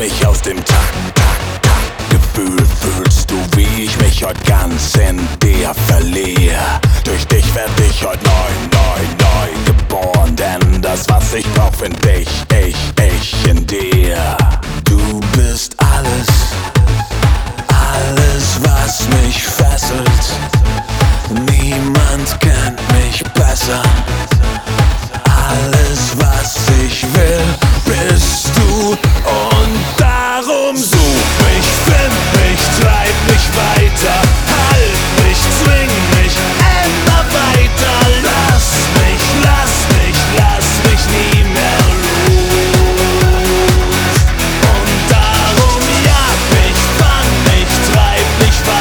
mich aus dem Taktgefühl. Fühlst du, wie ich mich heut ganz in dir verliere? Durch dich werd ich heut neu geboren. Denn das, was ich brauch, find ich in dir. Du bist alles, was mich